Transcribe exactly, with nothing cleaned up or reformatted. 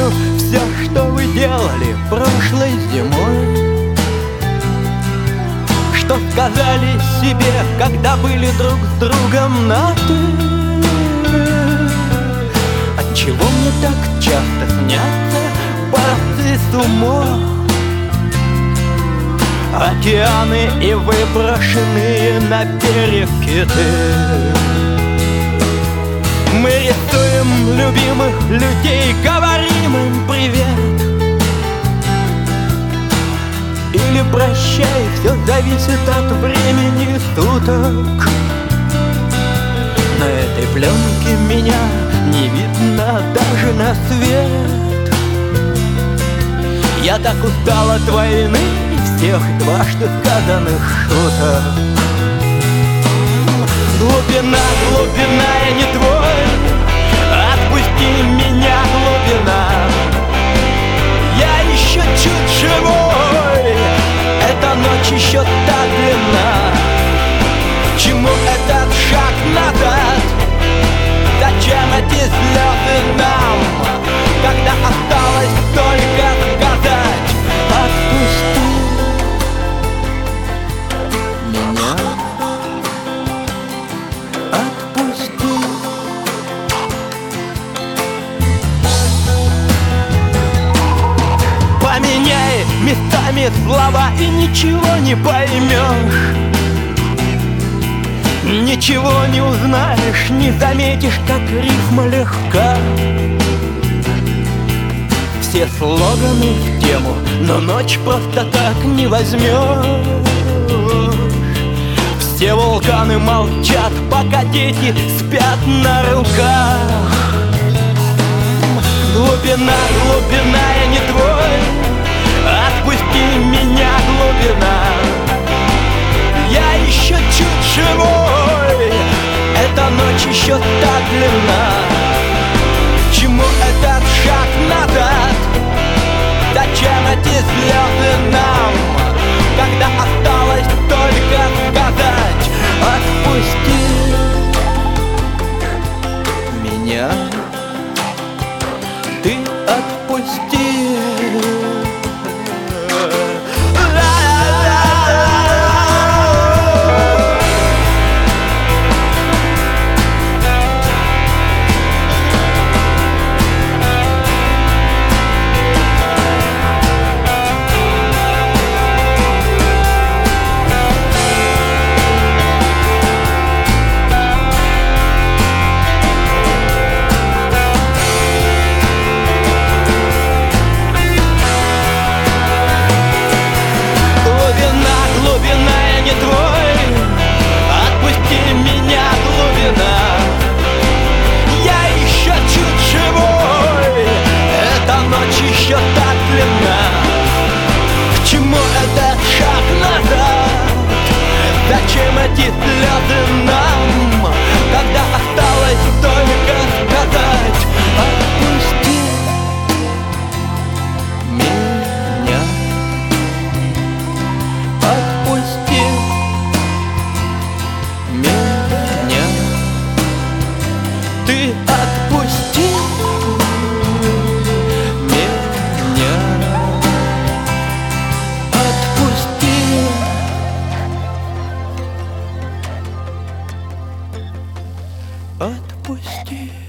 все, что вы делали прошлой зимой. Что сказали себе, когда были друг с другом на «ты». Отчего мне так часто снятся порции с умом, океаны и выброшенные на берег киты. Мы рисуем любимых людей, говорим им привет или прощай, все зависит от времени суток. На этой пленке меня не видно даже на свет. Я так устал от войны и всех дважды сказанных шуток. Глубина, глубина, я не твой, отпусти меня, глубина. Я еще чуть живой, эта ночь еще так длинна. К чему этот шаг назад? Зачем эти слезы нам, когда осталось только сказать: отпусти меня, отпусти. Поменяй местами слова и ничего не поймешь, ничего не узнаешь, не заметишь, как рифма легка. Все слоганы в тему, но ночь просто так не возьмешь. Все вулканы молчат, пока дети спят на руках. Глубина, глубина, я не твой, отпусти меня, глубина. Я еще чуть живой, эта ночь еще так длинна. К чему этот шаг назад? Зачем эти слезы нам, когда осталось только сказать: отпусти меня, ты отпусти. Еще так длинна. К чему этот шаг назад? Зачем эти слезы нам, когда осталось только сказать: отпусти меня, отпусти меня, ты отпусти. Отпусти.